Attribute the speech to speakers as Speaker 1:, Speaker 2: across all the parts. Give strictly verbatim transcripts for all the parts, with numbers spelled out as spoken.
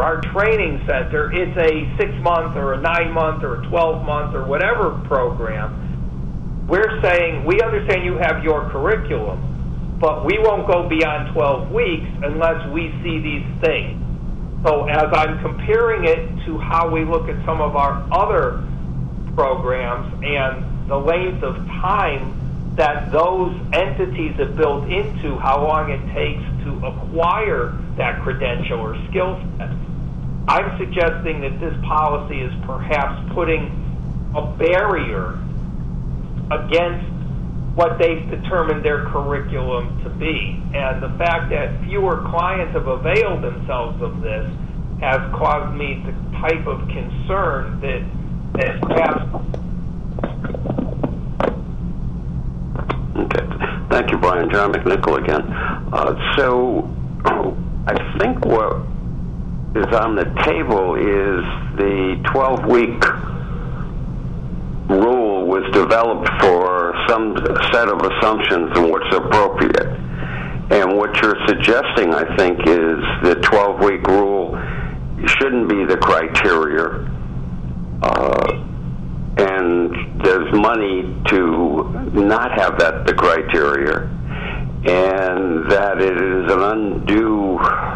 Speaker 1: our training center, it's a six-month or a nine-month or a twelve-month or whatever program, we're saying, we understand you have your curriculum, but we won't go beyond twelve weeks unless we see these things. So as I'm comparing it to how we look at some of our other programs and the length of time that those entities have built into how long it takes to acquire that credential or skill set, I'm suggesting that this policy is perhaps putting a barrier against what they've determined their curriculum to be. And the fact that fewer clients have availed themselves of this has caused me the type of concern that, that perhaps...
Speaker 2: Okay. Thank you, Brian. John McNichol again. Uh, so I think what is on the table is the twelve-week rule was developed for some set of assumptions and what's appropriate. And what you're suggesting, I think, is the twelve-week rule shouldn't be the criteria. Uh, and there's money to not have that the criteria, and that it is an undue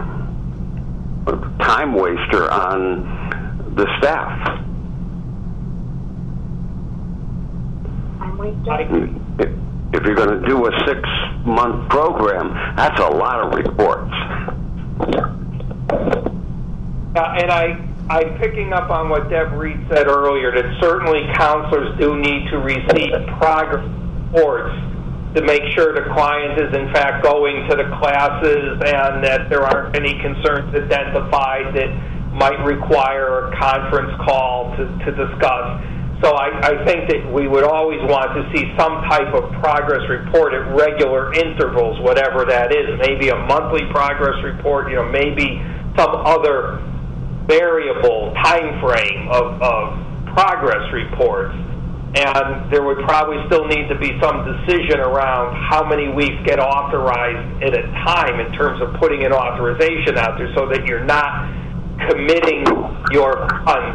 Speaker 2: time waster on the staff.
Speaker 3: Time waster?
Speaker 2: If you're going to do a six-month program, that's a lot of reports.
Speaker 1: Uh, and I, I'm picking up on what Deb Reed said earlier, that certainly counselors do need to receive progress reports to make sure the client is in fact going to the classes and that there aren't any concerns identified that might require a conference call to, to discuss. So I, I think that we would always want to see some type of progress report at regular intervals, whatever that is. Maybe a monthly progress report, you know, maybe some other variable time frame of, of progress reports. And there would probably still need to be some decision around how many weeks get authorized at a time in terms of putting an authorization out there so that you're not committing your funds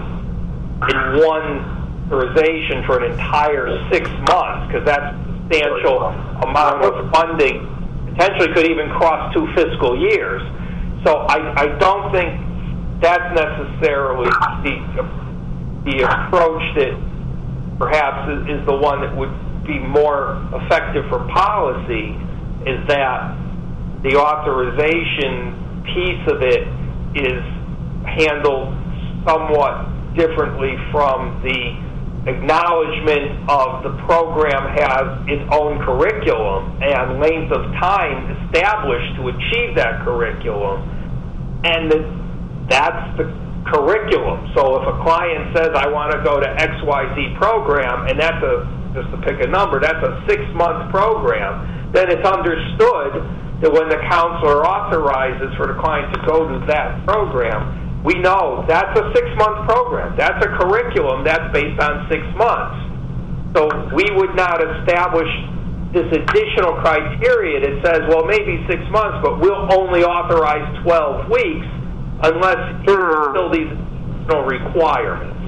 Speaker 1: in one authorization for an entire six months, because that's a substantial amount of funding, potentially could even cross two fiscal years. So I, I don't think that's necessarily the, the approach that perhaps is, is the one that would be more effective for policy, is that the authorization piece of it is handled somewhat differently from the acknowledgement of the program has its own curriculum and length of time established to achieve that curriculum, and that that's the curriculum. So if a client says, I want to go to X Y Z program, and that's a, just to pick a number, that's a six-month program, then it's understood that when the counselor authorizes for the client to go to that program, we know that's a six-month program. That's a curriculum that's based on six months. So we would not establish this additional criteria that says, well, maybe six months, but we'll only authorize twelve weeks unless you fulfill these additional requirements.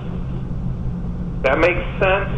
Speaker 1: That makes sense?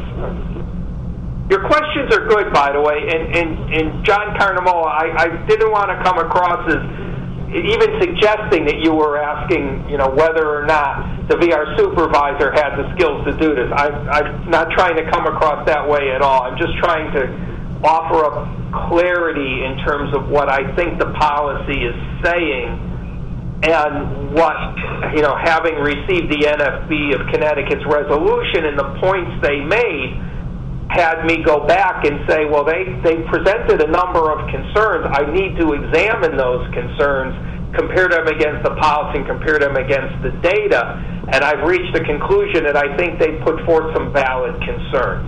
Speaker 1: Your questions are good, by the way, and, and, and John Carnamola, I, I didn't want to come across as even suggesting that you were asking, you know, whether or not the V R supervisor had the skills to do this. I, I'm not trying to come across that way at all. I'm just trying to offer up clarity in terms of what I think the policy is saying, and what, you know, having received the N F B of Connecticut's resolution and the points they made, had me go back and say, well, they, they presented a number of concerns. I need to examine those concerns, compare them against the policy, and compare them against the data. And I've reached the conclusion that I think they put forth some valid concerns.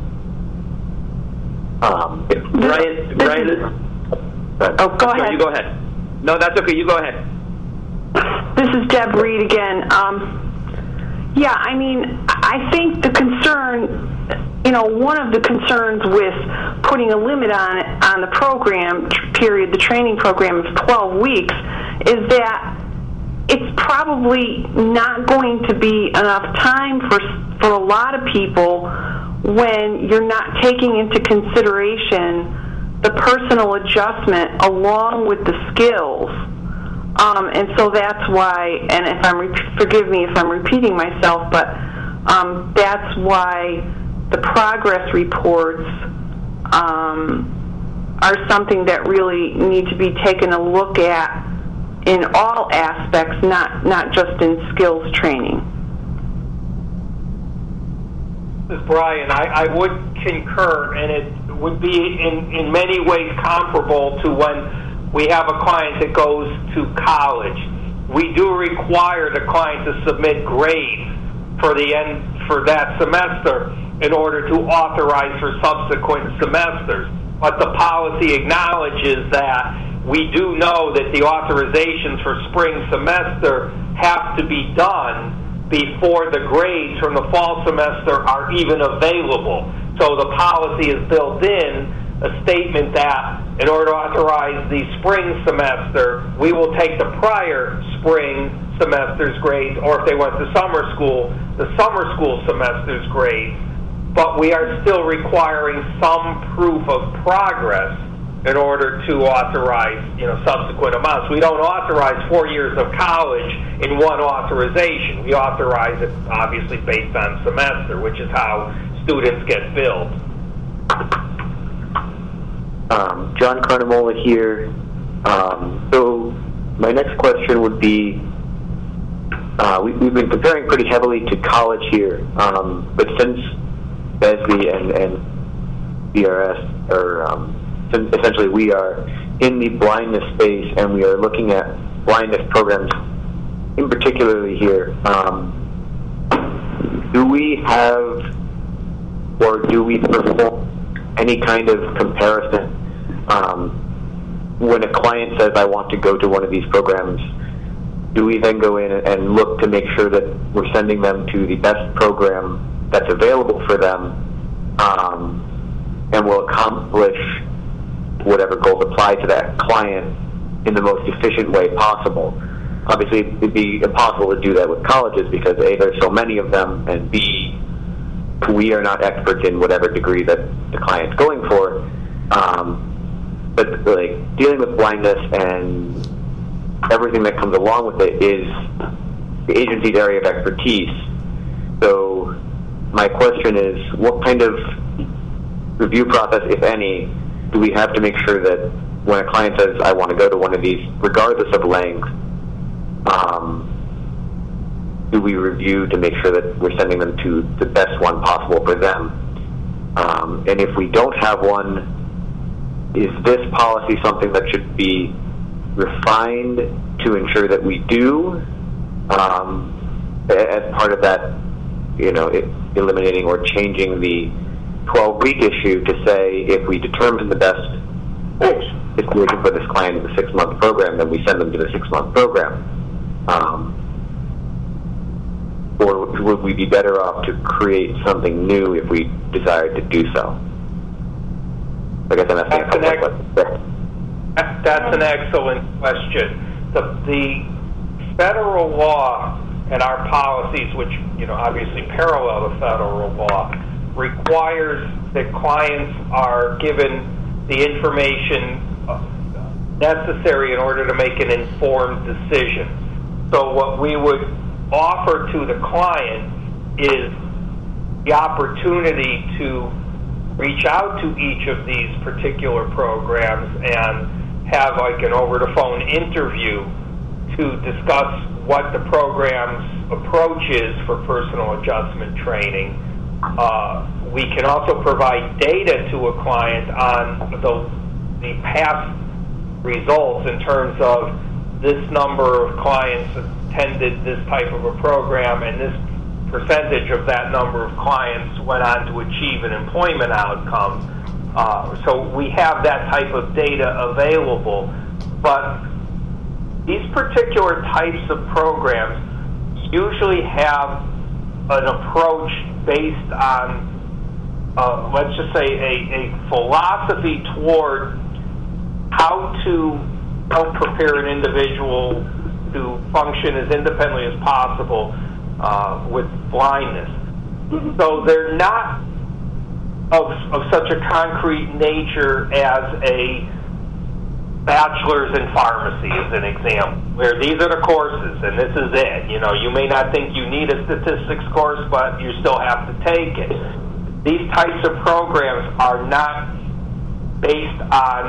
Speaker 4: Um, Brian, Brian,
Speaker 3: oh, go
Speaker 4: sorry,
Speaker 3: ahead.
Speaker 4: You go ahead. No, that's okay. You go ahead.
Speaker 3: This is Deb Reed again. Um, yeah, I mean, I think the concern, you know, one of the concerns with putting a limit on it, on the program period, the training program of twelve weeks, is that it's probably not going to be enough time for for a lot of people when you're not taking into consideration the personal adjustment along with the skills. Um, and so that's why, and if I'm re- forgive me if I'm repeating myself, but um, that's why the progress reports um, are something that really need to be taken a look at in all aspects, not not just in skills training.
Speaker 1: This is Brian. I, I would concur, and it would be in, in many ways comparable to when we have a client that goes to college. We do require the client to submit grades for the end for that semester in order to authorize for subsequent semesters. But the policy acknowledges that we do know that the authorizations for spring semester have to be done before the grades from the fall semester are even available. So the policy is built in a statement that in order to authorize the spring semester, we will take the prior spring semester's grades, or if they went to summer school, the summer school semester's grades. But we are still requiring some proof of progress in order to authorize, you know, subsequent amounts. We don't authorize four years of college in one authorization. We authorize it, obviously, based on semester, which is how students get billed.
Speaker 5: Um, John Carnamola here. Um, so my next question would be, uh, we, we've been comparing pretty heavily to college here, um, but since B E S B and, and B R S are um, essentially we are in the blindness space, and we are looking at blindness programs in particularly here. Um, do we have or do we perform any kind of comparison um, when a client says, I want to go to one of these programs? Do we then go in and look to make sure that we're sending them to the best program that's available for them um, and will accomplish whatever goals apply to that client in the most efficient way possible? Obviously, it'd be impossible to do that with colleges because A, there's so many of them, and B, we are not experts in whatever degree that the client's going for. Um, but like dealing with blindness and everything that comes along with it is the agency's area of expertise. So my question is, what kind of review process, if any, do we have to make sure that when a client says, I want to go to one of these, regardless of length, um, do we review to make sure that we're sending them to the best one possible for them? Um, and if we don't have one, is this policy something that should be refined to ensure that we do, um, as part of that, you know, it, eliminating or changing the twelve-week issue to say if we determine the best situation for this client in the six-month program, then we send them to the six-month program. Um, or would we be better off to create something new if we desired to do so? I guess I'm asking
Speaker 1: That's,
Speaker 5: a
Speaker 1: an,
Speaker 5: couple
Speaker 1: ex- that's an excellent question. The, the federal law and our policies, which, you know, obviously parallel the federal law, requires that clients are given the information necessary in order to make an informed decision. So what we would offer to the client is the opportunity to reach out to each of these particular programs and have like an over-the-phone interview to discuss what the program's approach is for personal adjustment training. Uh, we can also provide data to a client on the, the past results in terms of this number of clients attended this type of a program and this percentage of that number of clients went on to achieve an employment outcome. Uh, so we have that type of data available. But these particular types of programs usually have an approach based on, uh, let's just say, a, a philosophy toward how to help prepare an individual to function as independently as possible uh, with blindness. So they're not of, of such a concrete nature as a bachelor's in pharmacy, as an example, where these are the courses and this is it. You know, you may not think you need a statistics course, but you still have to take it. These types of programs are not based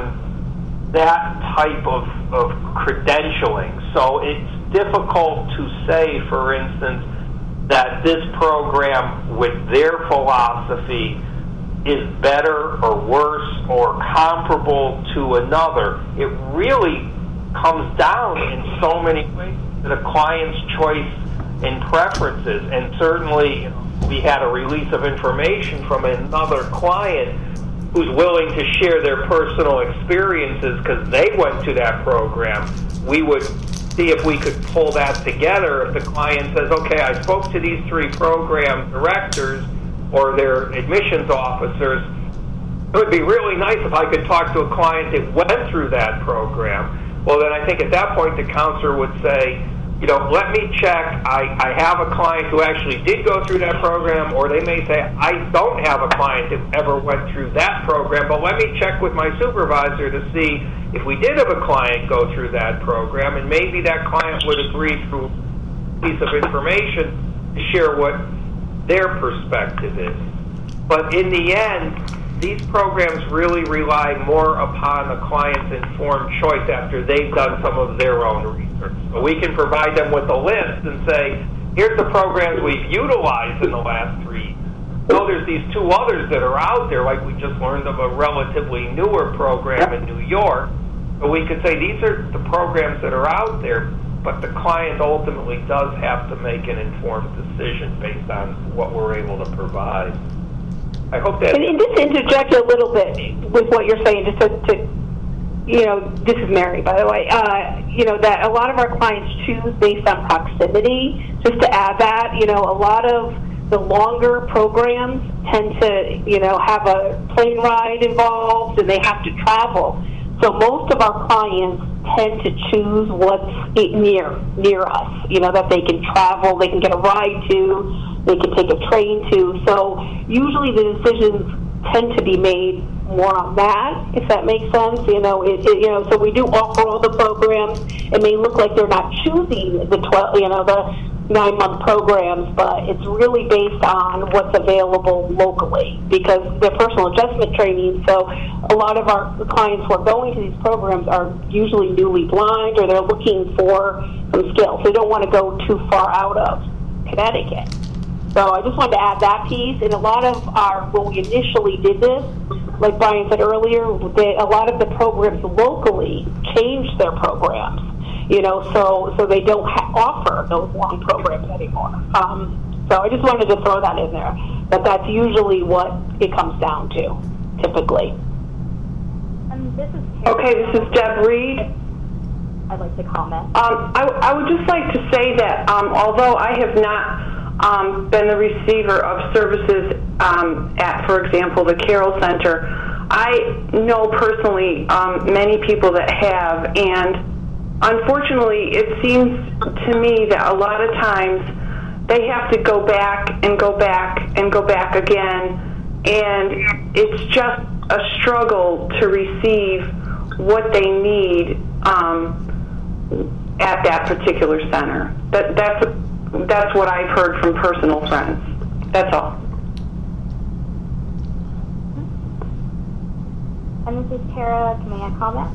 Speaker 1: on that type of, of credentialing. So it's difficult to say, for instance, that this program with their philosophy is better or worse or comparable to another. It really comes down in so many ways to the client's choice and preferences. And certainly, you know, we had a release of information from another client who's willing to share their personal experiences because they went to that program. We would see if we could pull that together. If the client says, okay, I spoke to these three program directors or their admissions officers, it would be really nice if I could talk to a client that went through that program. Well, then I think at that point the counselor would say, you know, let me check. I, I have a client who actually did go through that program, or they may say, I don't have a client that ever went through that program, but let me check with my supervisor to see if we did have a client go through that program, and maybe that client would agree through a piece of information to share what their perspective is. But in the end, these programs really rely more upon the client's informed choice after they've done some of their own research. So we can provide them with a list and say, here's the programs we've utilized in the last three years. So there's these two others that are out there, like we just learned of a relatively newer program in New York. So we could say these are the programs that are out there, but the client ultimately does have to make an informed decision based on what we're able to provide. I hope that...
Speaker 6: And, and just interject a little bit with what you're saying, just to, to you know, this is Mary, by the way, uh, you know, that a lot of our clients choose based on proximity. Just to add that, you know, a lot of the longer programs tend to, you know, have a plane ride involved and they have to travel. So most of our clients tend to choose what's near near us, you know, that they can travel, they can get a ride to, they can take a train to. So usually the decisions tend to be made more on that, if that makes sense. You know, it, it, you know, so we do offer all the programs. It may look like they're not choosing the twelve, you know, the nine-month programs, but it's really based on what's available locally because they're personal adjustment training. So a lot of our clients who are going to these programs are usually newly blind or they're looking for some skills. They don't want to go too far out of Connecticut. So I just wanted to add that piece. And a lot of our, when we initially did this, like Brian said earlier, they, a lot of the programs locally changed their programs. You know, so so they don't ha- offer those long programs anymore. Um, so I just wanted to throw that in there. But that's usually what it comes down to, typically.
Speaker 7: Um, this is
Speaker 3: Okay, this is Deb Reed.
Speaker 7: I'd like to comment.
Speaker 3: Um, I, I would just like to say that um, although I have not um, been the receiver of services um, at, for example, the Carroll Center, I know personally um, many people that have, and unfortunately, it seems to me that a lot of times they have to go back and go back and go back again, and it's just a struggle to receive what they need um, at that particular center. That, that's, that's what I've heard from personal friends. That's all.
Speaker 7: And this is Tara. Can I comment?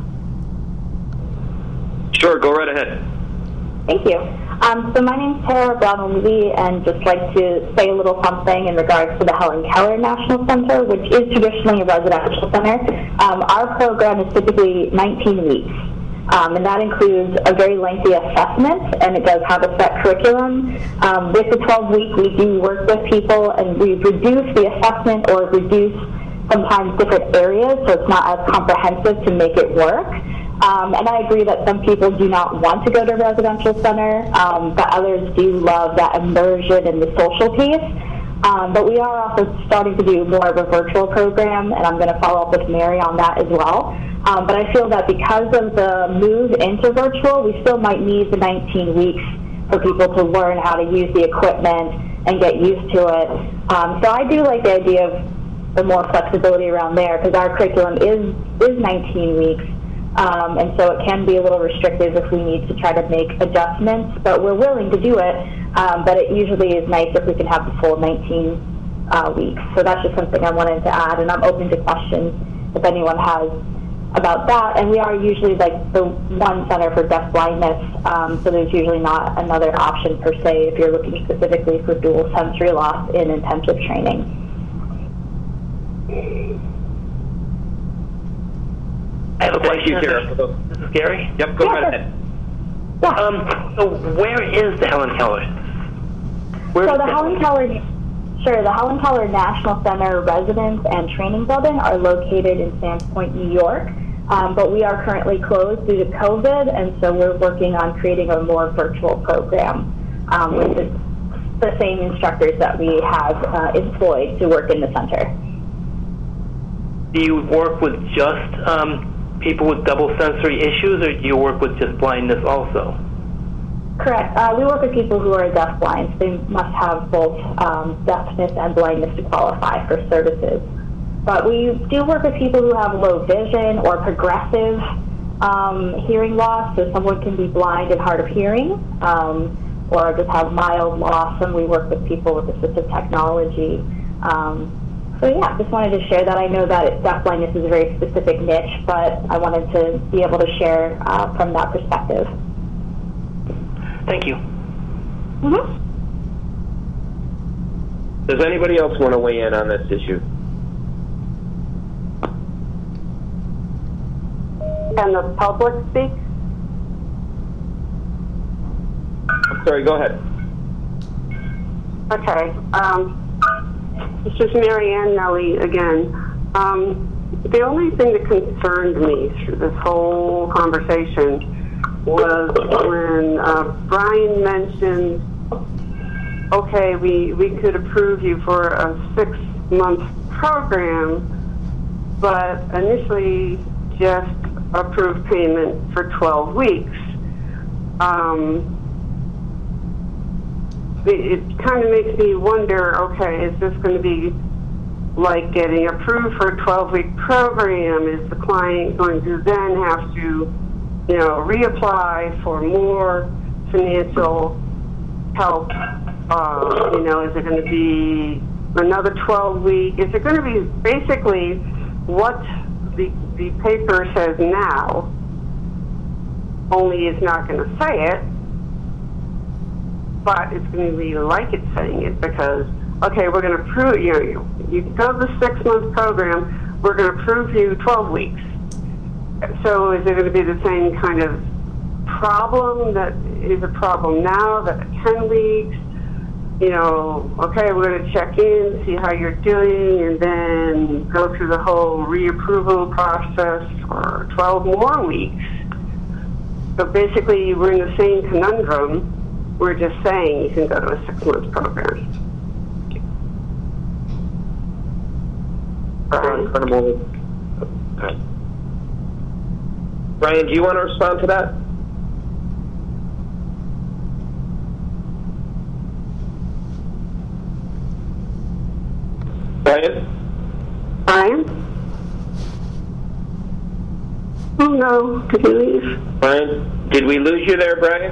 Speaker 4: Sure, go right ahead.
Speaker 7: Thank you. Um, so my name's Tara Brown-Lee, and just like to say a little something in regards to the Helen Keller National Center, which is traditionally a residential center. Um, our program is typically nineteen weeks, um, and that includes a very lengthy assessment, and it does have a set curriculum. Um, with the twelve week, we do work with people, and we've reduced the assessment or reduced sometimes different areas, so it's not as comprehensive to make it work. Um, and I agree that some people do not want to go to a residential center, um, but others do love that immersion and the social piece. Um, but we are also starting to do more of a virtual program, and I'm going to follow up with Mary on that as well. Um, but I feel that because of the move into virtual, we still might need the nineteen weeks for people to learn how to use the equipment and get used to it. Um, so I do like the idea of the more flexibility around there, because our curriculum is, is nineteen weeks. Um, and so it can be a little restrictive if we need to try to make adjustments, but we're willing to do it. Um, but it usually is nice if we can have the full nineteen uh, weeks. So that's just something I wanted to add, and I'm open to questions if anyone has about that. And we are usually like the one center for deaf blindness, um, so there's usually not another option per se if you're looking specifically for dual sensory loss in intensive training.
Speaker 8: I have a
Speaker 4: Thank you,
Speaker 8: question.
Speaker 4: Sarah.
Speaker 8: This is Gary.
Speaker 4: Yep, go
Speaker 7: Yeah,
Speaker 4: right
Speaker 7: sure.
Speaker 4: ahead.
Speaker 7: Yeah.
Speaker 8: Um, so where is the Helen Keller? Where's
Speaker 7: So the Helen Keller, sure, the Helen Keller National Center Residence and Training Building are located in Sands Point, New York, um, but we are currently closed due to COVID, and so we're working on creating a more virtual program um, with the, the same instructors that we have uh, employed to work in the center.
Speaker 8: Do you work with just um, people with double sensory issues, or do you work with just blindness also?
Speaker 7: Correct. Uh, we work with people who are deafblind. They must have both um, deafness and blindness to qualify for services. But we do work with people who have low vision or progressive um, hearing loss, so someone can be blind and hard of hearing, um, or just have mild loss, and we work with people with assistive technology. Um, so yeah, just wanted to share that. I know that deafblindness is a very specific niche, but I wanted to be able to share uh, from that perspective.
Speaker 8: Thank you.
Speaker 7: Mm-hmm.
Speaker 4: Does anybody else want to weigh in on this issue?
Speaker 9: Can the public speak?
Speaker 4: I'm sorry, go ahead.
Speaker 9: Okay. Um, this is Mary Ann Nelly again. Um, the only thing that concerned me through this whole conversation was when uh, Brian mentioned, okay, we, we could approve you for a six-month program, but initially just approved payment for twelve weeks. Um, it it kind of makes me wonder, okay, is this going to be like getting approved for a twelve-week program? Is the client going to then have to, you know, reapply for more financial help? Uh, you know, is it going to be another twelve week? Is it going to be basically what the the paper says now, only it's not going to say it, but it's going to be like it's saying it, because, okay, we're going to prove, you know, you, you go to the six-month program, we're going to prove you twelve weeks. So is it going to be the same kind of problem that is a problem now, that ten weeks, you know, okay, we're going to check in, see how you're doing, and then go through the whole reapproval process for twelve more weeks. So basically, we're in the same conundrum. We're just saying you can go to a six-month program.
Speaker 5: Brian,
Speaker 4: Brian, do you want to respond to that? Brian?
Speaker 9: Brian? Oh no, did he leave?
Speaker 4: Brian, did we lose you there, Brian?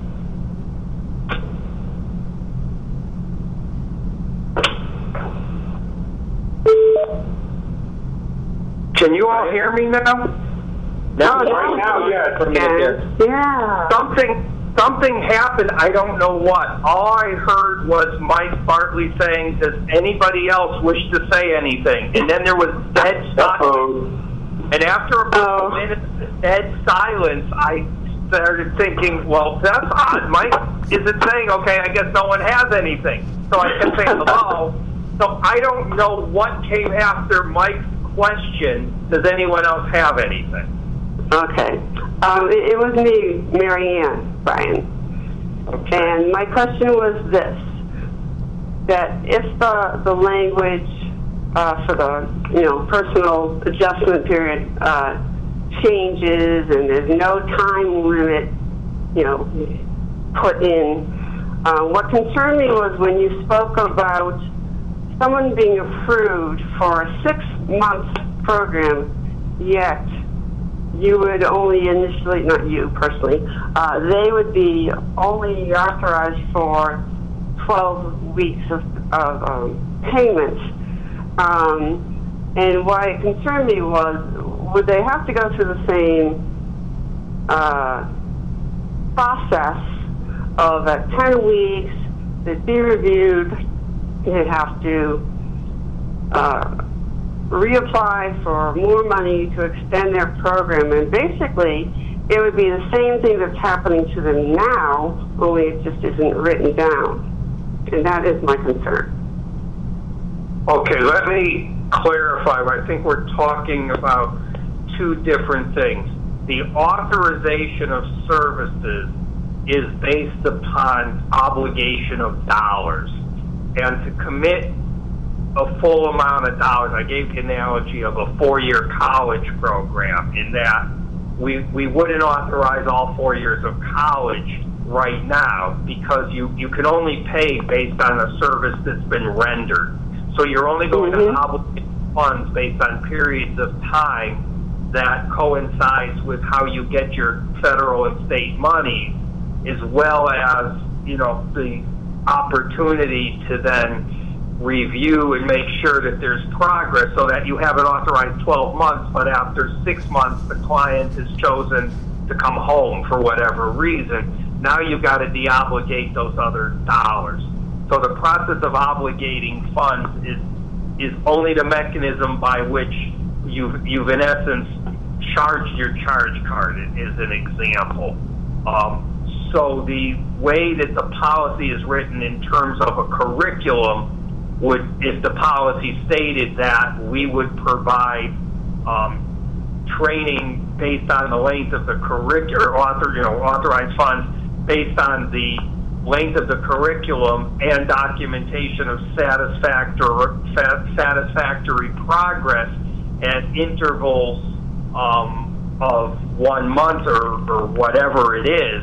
Speaker 4: Can you all hear me now?
Speaker 1: Now,
Speaker 9: Oh,
Speaker 1: right now, yes.
Speaker 4: For a minute there.
Speaker 9: Yeah.
Speaker 1: Something, something happened. I don't know what. All I heard was Mike Bartley saying, "Does anybody else wish to say anything?" And then there was dead silence. And after a couple
Speaker 9: Oh.
Speaker 1: minutes of dead silence, I started thinking, "Well, that's odd. Mike is it saying, okay, I guess no one has anything?" So I kept saying hello. So I don't know what came after Mike's question. Does anyone else have anything?
Speaker 9: Okay. Um, it, it was me, Mary Ann, Brian.
Speaker 1: Okay.
Speaker 9: And my question was this, that if the, the language uh, for the, you know, personal adjustment period uh, changes and there's no time limit, you know, put in. Uh, what concerned me was when you spoke about someone being approved for a six-month program, yet you would only initially, not you personally, uh, they would be only authorized for twelve weeks of, of um, payments. Um, and why it concerned me was, would they have to go through the same uh, process of at ten weeks, they'd be reviewed, they'd have to uh, reapply for more money to extend their program, and basically it would be the same thing that's happening to them now, only it just isn't written down. And that is my concern.
Speaker 1: Okay, let me clarify. I think we're talking about two different things. The authorization of services is based upon obligation of dollars. And to commit a full amount of dollars, I gave the analogy of a four-year college program in that we, we wouldn't authorize all four years of college right now because you, you can only pay based on a service that's been rendered. So you're only going mm-hmm. to obligate funds based on periods of time that coincides with how you get your federal and state money, as well as, you know, the opportunity to then review and make sure that there's progress so that you haven't authorized twelve months, but after six months the client has chosen to come home for whatever reason. Now you've got to deobligate those other dollars. So the process of obligating funds is is only the mechanism by which you've, you've in essence charged your charge card, is an example. Um, so the way that the policy is written in terms of a curriculum would, if the policy stated that we would provide um, training based on the length of the curriculum, or author, you know, authorized funds based on the length of the curriculum and documentation of satisfactory, satisfactory progress at intervals um, of one month or, or whatever it is,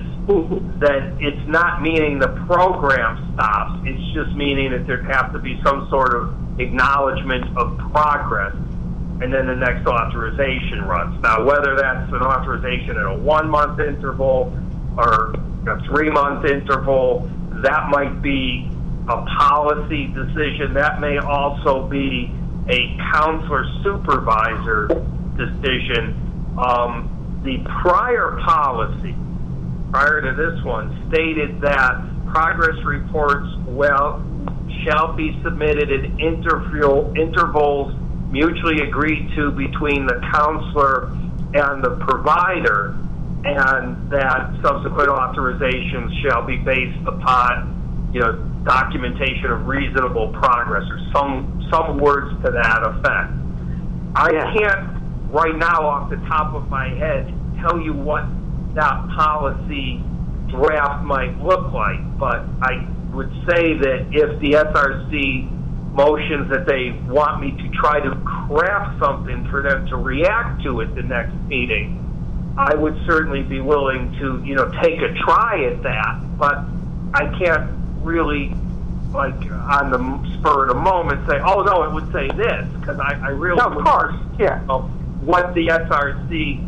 Speaker 1: then it's not meaning the program stops. It's just meaning that there has to be some sort of acknowledgement of progress, and then the next authorization runs. Now, whether that's an authorization at a one-month interval or a three-month interval, that might be a policy decision. That may also be a counselor supervisor decision. Um, the prior policy, prior to this one, stated that progress reports well shall be submitted at interval, intervals mutually agreed to between the counselor and the provider, and that subsequent authorizations shall be based upon, you know, documentation of reasonable progress, or some some words to that effect. I
Speaker 9: yeah.
Speaker 1: can't right now off the top of my head tell you what that policy draft might look like, but I would say that if the S R C motions that they want me to try to craft something for them to react to at the next meeting, I would certainly be willing to, you know, take a try at that, but I can't really, like, on the spur of the moment say, oh, no, it would say this, because I, I really
Speaker 9: no, of course, yeah.
Speaker 1: know what the S R C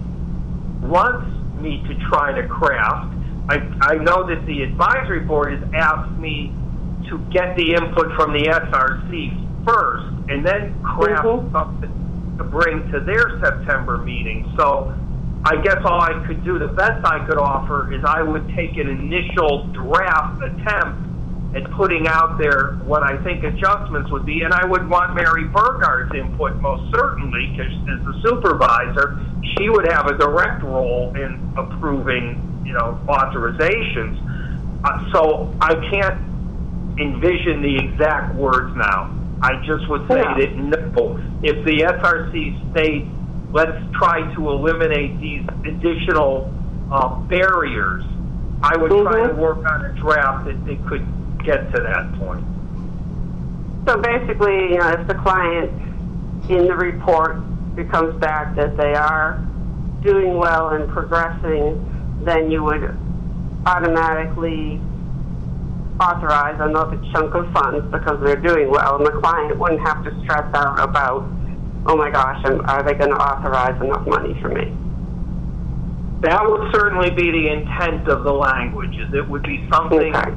Speaker 1: wants me to try to craft. I, I know that the advisory board has asked me to get the input from the S R C first, and then craft mm-hmm. something to bring to their September meeting. So I guess all I could do, the best I could offer, is I would take an initial draft attempt at putting out there what I think adjustments would be, and I would want Mary Burgard's input most certainly, because as the supervisor, she would have a direct role in approving, you know, authorizations. Uh, so I can't envision the exact words now. I just would say yeah. that no, if the S R C states, let's try to eliminate these additional uh, barriers, I would mm-hmm. try to work on a draft that, that could get to that point.
Speaker 9: So basically, you know, if the client in the report it comes back that they are doing well and progressing, then you would automatically authorize another chunk of funds because they're doing well, and the client wouldn't have to stress out about, oh my gosh, are they going to authorize enough money for me?
Speaker 1: That would certainly be the intent of the language, is it would be something
Speaker 9: Okay.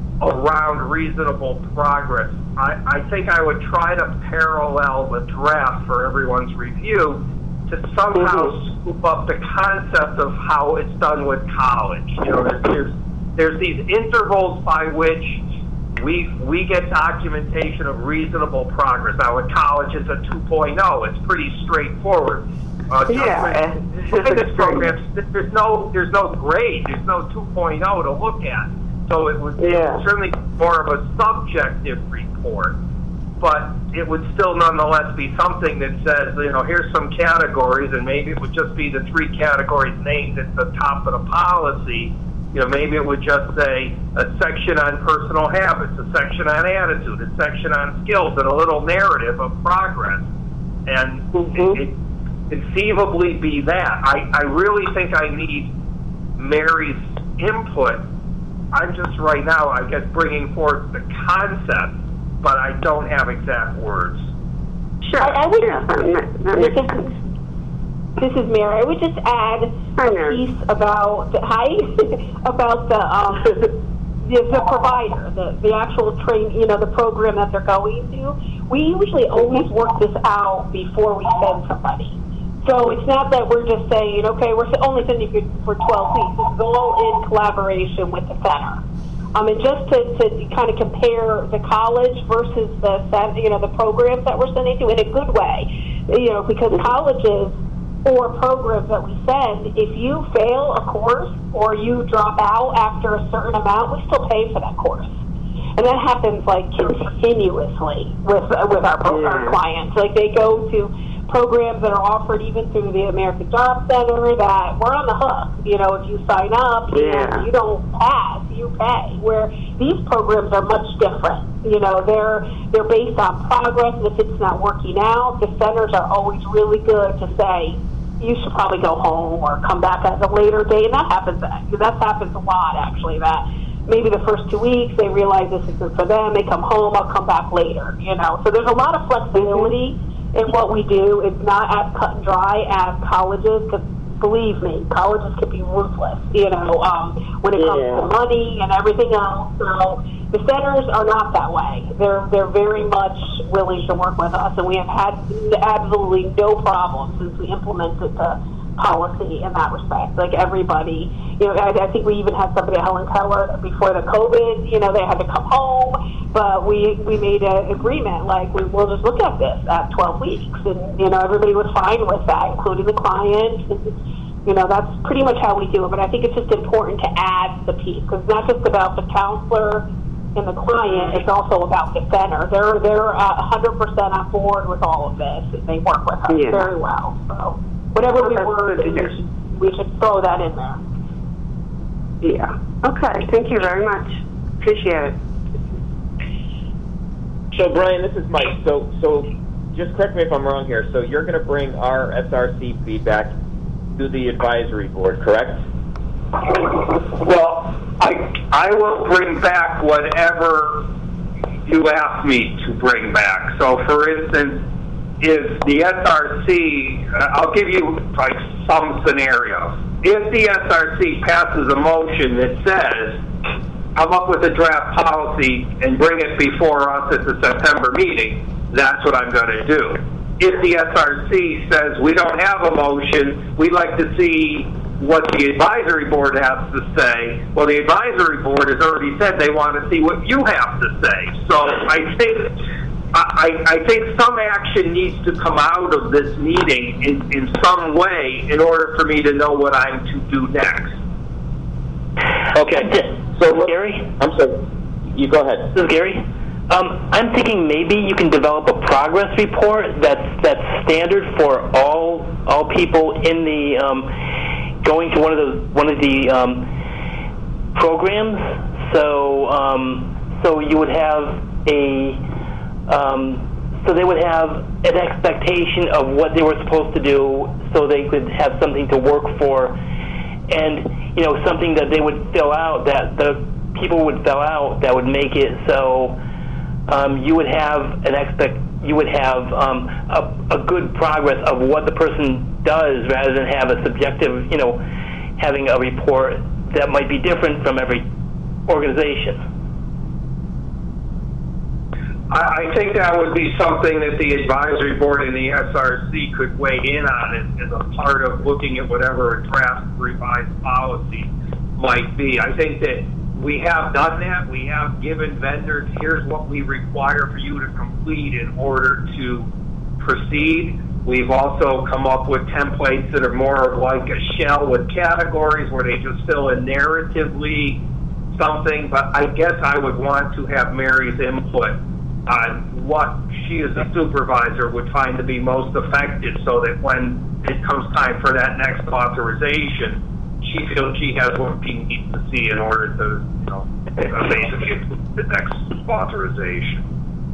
Speaker 1: around reasonable progress. I, I think I would try to parallel the draft for everyone's review to somehow
Speaker 9: Mm-hmm.
Speaker 1: scoop up the concept of how it's done with college. You know, there's, there's, there's these intervals by which we we get documentation of reasonable progress. Now, with college, it's a two point oh. It's pretty straightforward. Uh,
Speaker 9: Yeah.
Speaker 1: in this program, there's no there's no grade, there's no two point oh to look at. So it would
Speaker 9: Yeah.
Speaker 1: certainly be more of a subjective report, but it would still nonetheless be something that says, you know, here's some categories, and maybe it would just be the three categories named at the top of the policy. You know, maybe it would just say a section on personal habits, a section on attitude, a section on skills, and a little narrative of progress. And
Speaker 9: Mhm.
Speaker 1: it, it conceivably be that. I, I really think I need Mary's input. I'm just right now, I guess, bringing forth the concept, but I don't have exact words.
Speaker 9: Sure.
Speaker 6: I, I would,
Speaker 9: Yeah, that, ma- that
Speaker 6: this,
Speaker 9: makes
Speaker 6: is,
Speaker 9: sense.
Speaker 6: this is Mary. I would just add
Speaker 9: Hi,
Speaker 6: a
Speaker 9: Mary.
Speaker 6: piece about hi about the um, the, the provider, the the actual train, you know, the program that they're going to. We usually always work this out before we send somebody. So it's not that we're just saying, okay, we're only sending you for twelve weeks. It's all in collaboration with the center. Um, and just to, to kind of compare the college versus the, you know, the programs that we're sending to in a good way, you know, because colleges or programs that we send, if you fail a course or you drop out after a certain amount, we still pay for that course. And that happens like continuously with with our, pro- our clients. Like they go to programs that are offered even through the American Job Center that we're on the hook. You know, if you sign up
Speaker 9: Yeah.
Speaker 6: and you don't pass, you pay. Where these programs are much different. You know, they're they're based on progress, and if it's not working out, the centers are always really good to say, you should probably go home or come back at a later date. And that happens. That happens a lot, actually. That maybe the first two weeks they realize this isn't for them. They come home. I'll come back later. You know, so there's a lot of flexibility in what we do. It's not as cut and dry as colleges. Because believe me, colleges can be ruthless. You know, um, when it comes
Speaker 9: Yeah.
Speaker 6: to money and everything else. So the centers are not that way. They're they're very much willing to work with us, and we have had absolutely no problem since we implemented the policy in that respect. Like everybody, you know, I, I think we even had somebody at Helen Keller before the COVID, you know, they had to come home, but we we made an agreement, like we, we'll just look at this at twelve weeks, and, you know, everybody was fine with that, including the client. You know, that's pretty much how we do it, but I think it's just important to add the piece, because it's not just about the counselor and the client, it's also about the center. They're they're uh, one hundred percent on board with all of this, and they work with us
Speaker 9: Yeah.
Speaker 6: very well. So whatever we
Speaker 9: That's
Speaker 6: word,
Speaker 9: good to
Speaker 6: we
Speaker 9: hear.
Speaker 6: should, we should throw that in there.
Speaker 9: Yeah. Okay. Thank you very much. Appreciate it.
Speaker 10: So, Brian, this is Mike. So, so just correct me if I'm wrong here. So you're going to bring our S R C feedback to the advisory board, correct?
Speaker 1: Well, I I will bring back whatever you ask me to bring back. So, for instance, is the S R C, uh, I'll give you like some scenarios. If the S R C passes a motion that says, come up with a draft policy and bring it before us at the September meeting, that's what I'm going to do. If the S R C says we don't have a motion, we'd like to see what the advisory board has to say, well, the advisory board has already said they want to see what you have to say. So I think I, I think some action needs to come out of this meeting in, in some way in order for me to know what I'm to do next.
Speaker 10: Okay.
Speaker 8: So, Gary?
Speaker 10: I'm sorry. You go ahead.
Speaker 8: This is Gary. Um, I'm thinking maybe you can develop a progress report that's that's standard for all all people in the um, going to one of the one of the um, programs. So um, so you would have a um, so they would have an expectation of what they were supposed to do, so they could have something to work for, and you know, something that they would fill out, that the people would fill out, that would make it so um, you would have an expect, you would have um, a, a good progress of what the person does, rather than have a subjective, you know, having a report that might be different from every organization.
Speaker 1: I I think that would be something that the advisory board and the S R C could weigh in on as, as a part of looking at whatever a draft revised policy might be. I think that we have done that. We have given vendors, here's what we require for you to complete in order to proceed. We've also come up with templates that are more of like a shell with categories where they just fill in narratively something, but I guess I would want to have Mary's input on what she as a supervisor would find to be most effective, so that when it comes time for that next authorization, she feels she has what she needs to see in order to, you know, basically the next authorization.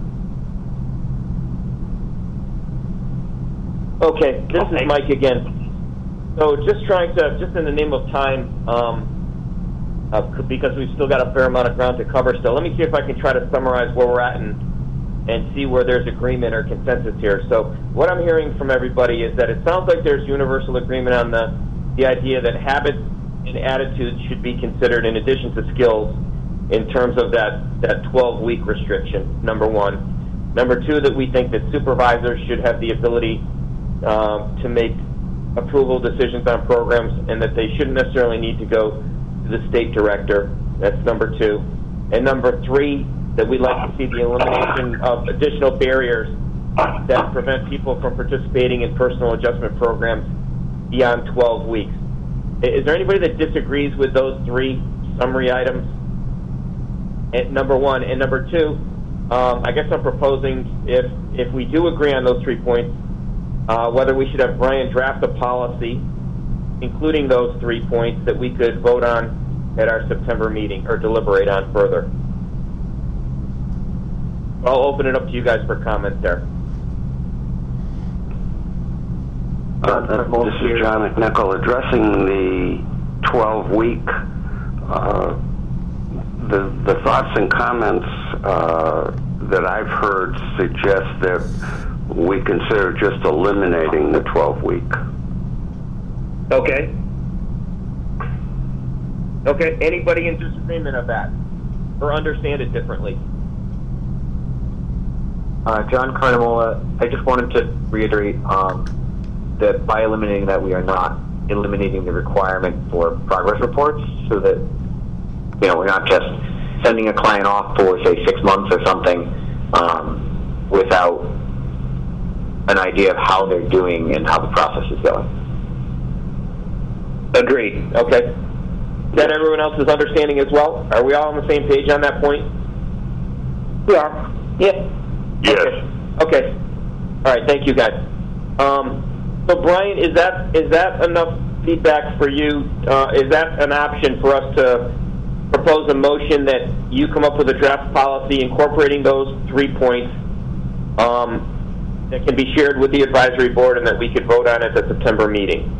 Speaker 10: Okay, this
Speaker 8: Okay.
Speaker 10: is Mike again. So just trying to, just in the name of time, um, uh, because we've still got a fair amount of ground to cover still, let me see if I can try to summarize where we're at and and see where there's agreement or consensus here. So what I'm hearing from everybody is that it sounds like there's universal agreement on the, the idea that habits and attitudes should be considered in addition to skills in terms of that, that twelve-week restriction, number one. Number two, that we think that supervisors should have the ability um, to make approval decisions on programs, and that they shouldn't necessarily need to go to the state director. That's number two. And number three, that we'd like to see the elimination of additional barriers that prevent people from participating in personal adjustment programs beyond twelve weeks. Is there anybody that disagrees with those three summary items? And number one. And number two, um, I guess I'm proposing, if, if we do agree on those three points, uh, whether we should have Brian draft a policy, including those three points, that we could vote on at our September meeting or deliberate on further. I'll open it up to you guys for comments there.
Speaker 2: Uh, this is John McNichol. Addressing the twelve-week, uh, the, the thoughts and comments uh, that I've heard suggest that we consider just eliminating the twelve-week.
Speaker 10: Okay. Okay, anybody in disagreement of that or understand it differently?
Speaker 5: Uh, John Carnamola, I just wanted to reiterate um, that by eliminating that, we are not eliminating the requirement for progress reports, so that, you know, we're not just sending a client off for, say, six months or something um, without an idea of how they're doing and how the process is going.
Speaker 10: Agreed. Okay. Is that everyone else's understanding as well? Are we all on the same page on that point?
Speaker 6: We are. Yep.
Speaker 2: Yes.
Speaker 10: Okay. Okay. All right. Thank you, guys. Um, so, Brian, is that is that enough feedback for you? Uh, is that an option for us to propose a motion that you come up with a draft policy incorporating those three points um, that can be shared with the advisory board and that we could vote on at the September meeting?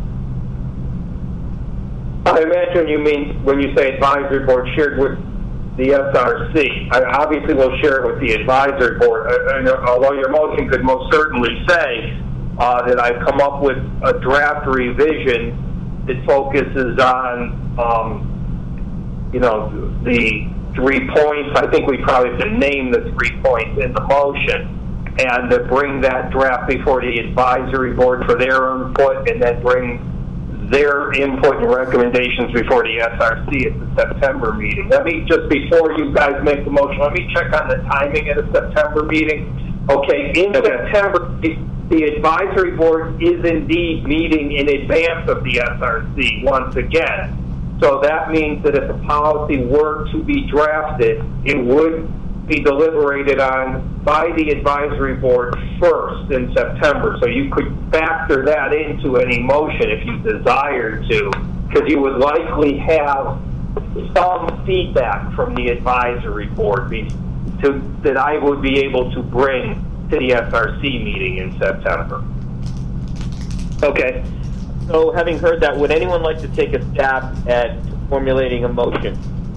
Speaker 1: I imagine you mean when you say advisory board shared with the S R C. I obviously will share it with the advisory board, uh, and, uh, although your motion could most certainly say uh, that I've come up with a draft revision that focuses on, um, you know, the three points. I think we probably have to name the three points in the motion, and to bring that draft before the advisory board for their input, and then bring their input and recommendations before the S R C at the September meeting. Let me, just before you guys make the motion, let me check on the timing at a September meeting. Okay, in okay. September, the, the advisory board is indeed meeting in advance of the S R C once again. So that means that if the policy were to be drafted, it would be deliberated on by the advisory board first in September. So you could factor that into any motion if you desired to, because you would likely have some feedback from the advisory board be, to, that I would be able to bring to the S R C meeting in September.
Speaker 10: Okay. So having heard that, would anyone like to take a stab at formulating a motion?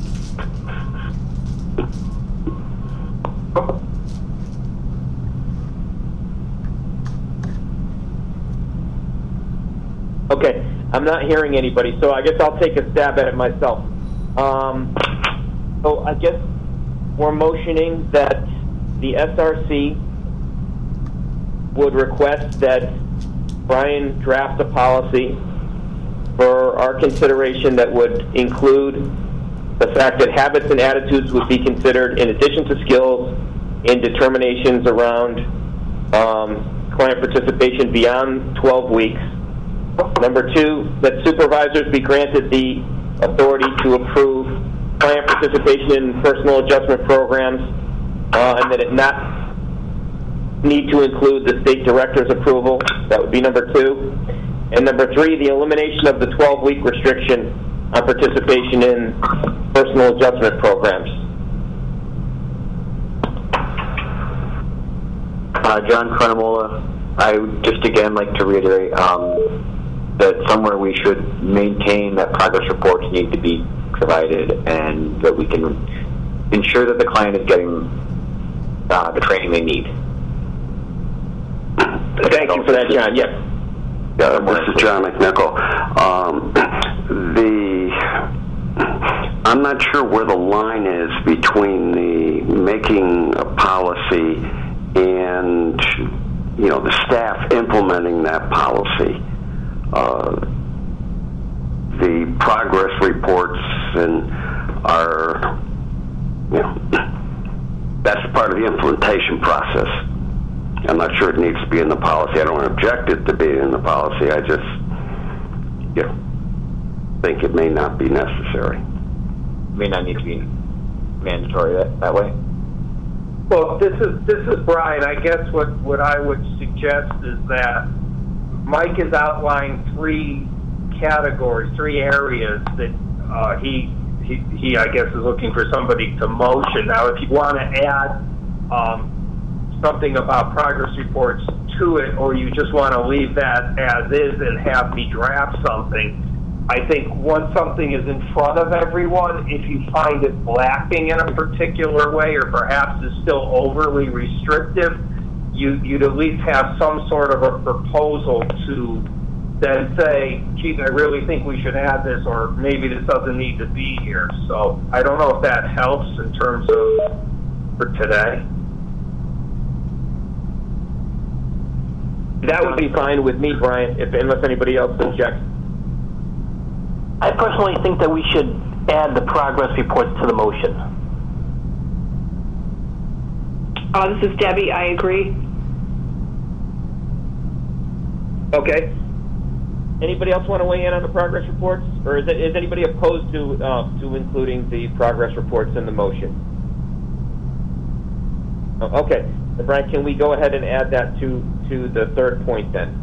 Speaker 10: Okay, I'm not hearing anybody, so I guess I'll take a stab at it myself. Um, so I guess we're motioning that the S R C would request that Brian draft a policy for our consideration that would include the fact that habits and attitudes would be considered in addition to skills in determinations around um, client participation beyond twelve weeks. Number two, that supervisors be granted the authority to approve client participation in personal adjustment programs, uh, and that it not need to include the state director's approval. That would be number two. And number three, the elimination of the twelve-week restriction on participation in personal adjustment programs.
Speaker 5: Uh, John Carnamola, I would just again like to reiterate um, that somewhere we should maintain that progress reports need to be provided and that we can ensure that the client is getting uh, the training they need.
Speaker 10: Thank you for that, John. Yes.
Speaker 2: Yeah, this is John McNichol. Um, the I'm not sure where the line is between the making a policy and, you know, the staff implementing that policy. Uh, the progress reports and our, you know, that's part of the implementation process. I'm not sure it needs to be in the policy. I don't object it to being in the policy. I just, you know, think it may not be necessary.
Speaker 5: May not need to be mandatory that, that way.
Speaker 1: Well, this is this is Brian. I guess what, what I would suggest is that Mike has outlined three categories, three areas that uh, he, he he I guess is looking for somebody to motion. Now, if you want to add um, something about progress reports to it, or you just want to leave that as is and have me draft something, I think once something is in front of everyone, if you find it lacking in a particular way or perhaps is still overly restrictive, you, you'd at least have some sort of a proposal to then say, geez, I really think we should add this, or maybe this doesn't need to be here. So I don't know if that helps in terms of for today.
Speaker 10: That would be fine with me, Brian, if, unless anybody else objects.
Speaker 8: I personally think that we should add the progress reports to the motion.
Speaker 3: Uh, this is Debbie. I agree.
Speaker 10: Okay. Anybody else want to weigh in on the progress reports, or is, it, is anybody opposed to uh, to including the progress reports in the motion? Oh, okay. So Brian, can we go ahead and add that to to the third point then?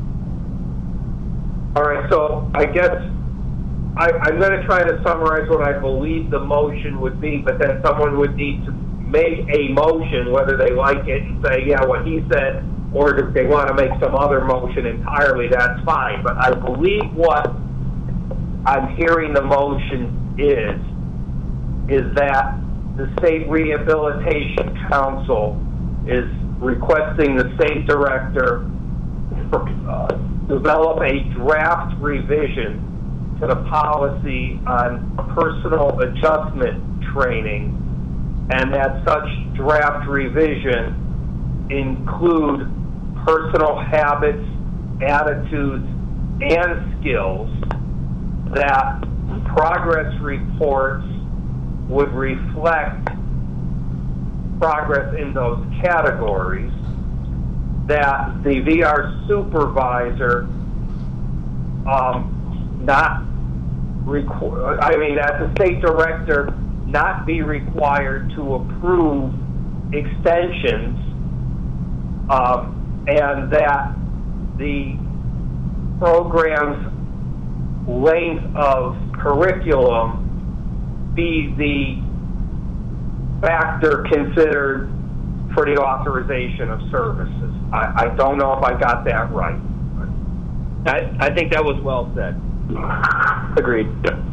Speaker 1: All right. So I guess I, I'm going to try to summarize what I believe the motion would be, but then someone would need to make a motion, whether they like it and say, yeah, what he said, or if they want to make some other motion entirely, that's fine. But I believe what I'm hearing the motion is, is that the State Rehabilitation Council is requesting the state director uh, develop a draft revision to the policy on personal adjustment training, and that such draft revision include personal habits, attitudes, and skills, that progress reports would reflect progress in those categories, that the V R supervisor um, not requ- I mean, that the state director not be required to approve extensions, um, and that the program's length of curriculum be the factor considered for the authorization of services. I, I don't know if I got that right.
Speaker 10: I, I think that was well said.
Speaker 4: Agreed.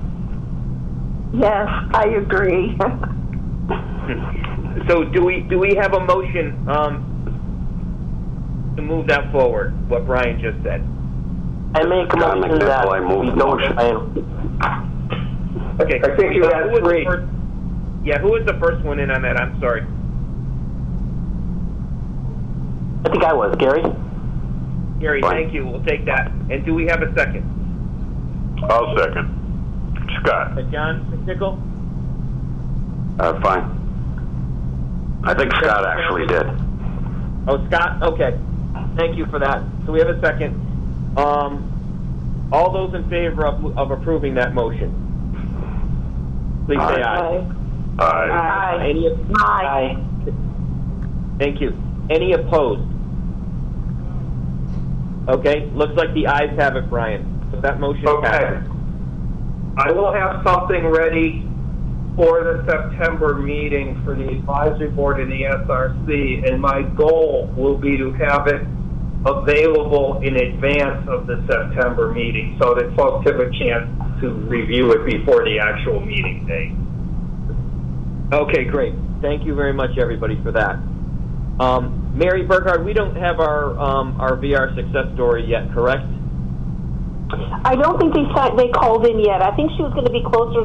Speaker 3: Yes, I agree.
Speaker 10: So do we do we have a motion um, to move that forward? What Brian just said.
Speaker 8: I make a
Speaker 2: John
Speaker 8: motion that
Speaker 2: McNichol, I move
Speaker 8: we
Speaker 2: the
Speaker 8: don't.
Speaker 2: motion.
Speaker 8: I,
Speaker 10: Okay.
Speaker 1: I think you
Speaker 10: uh,
Speaker 1: had
Speaker 10: who was the
Speaker 1: three.
Speaker 10: first- yeah, who was the first one in on that? I'm sorry.
Speaker 8: I think I was Gary.
Speaker 10: Gary,
Speaker 2: Fine.
Speaker 10: thank you. We'll take that. And do we have a second?
Speaker 11: I'll second. Scott.
Speaker 10: Uh, John McNichol?
Speaker 2: Uh, fine. I think Scott actually did.
Speaker 10: Oh, Scott? Okay. Thank you for that. So we have a second. Um, all those in favor of, of approving that motion, please say aye.
Speaker 11: Aye.
Speaker 3: Aye.
Speaker 10: Any,
Speaker 3: Aye.
Speaker 10: thank you. Any opposed? Okay, looks like the ayes have it, Brian. So that motion
Speaker 1: Okay.
Speaker 10: passes.
Speaker 1: I will have something ready for the September meeting for the advisory board and the S R C, and my goal will be to have it available in advance of the September meeting so that folks have a chance to review it before the actual meeting date.
Speaker 10: Okay, great. Thank you very much, everybody, for that. Um, Mary Burkhardt, we don't have our um, our V R success story yet, correct?
Speaker 6: I don't think they said they called in yet. I think she was going to be closer